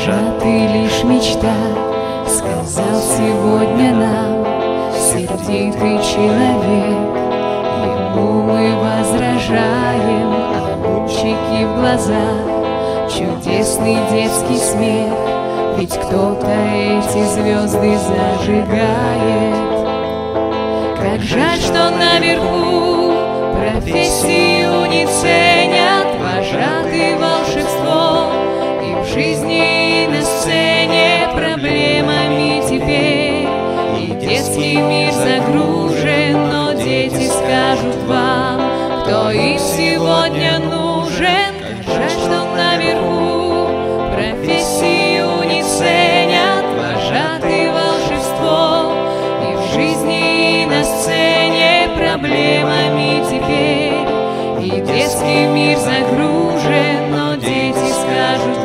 Вожатый лишь мечта, сказал сегодня нам сердитый человек. Ему мы возражаем, а лучики в глазах, чудесный детский смех. Ведь кто-то эти звезды зажигает. Как жаль, что наверху профессию не ценят, вожатый волшебство, и в жизни, и на сцене проблемами теперь. И детский мир загружен, но дети скажут вам, кто им сегодня нужен. Как жаль, что наверху профессию не ценят, вожатый волшебство, и в жизни, и на сцене проблемами теперь. И детский мир загружен, но дети скажут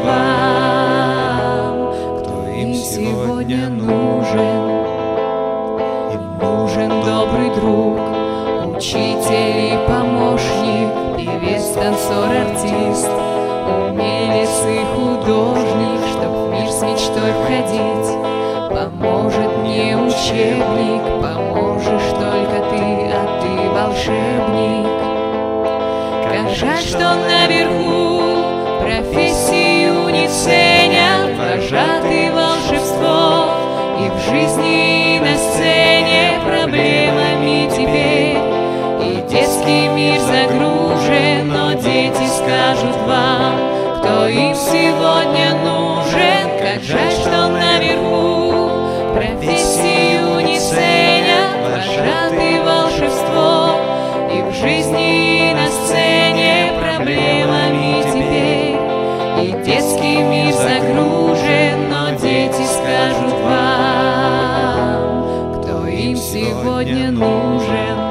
вам, кто им сегодня нужен. Им нужен добрый друг, учитель и помощник, певец, танцор, артист, умелец и художник. Чтоб в мир с мечтой входить, поможет мне учебник. Поможешь только ты, а ты волшебник. Как жаль, что наверху профессию не ценят, вожатый волшебство, и в жизни, и на сцене проблемами теперь. И детский мир загружен, но дети скажут вам, кто им сегодня нужен. Как жаль, что наверху профессию не ценят, вожатый волшебство, и в жизни, и на сцене проблемами теперь. И детский мир загружен, но дети скажут вам, кто им сегодня нужен.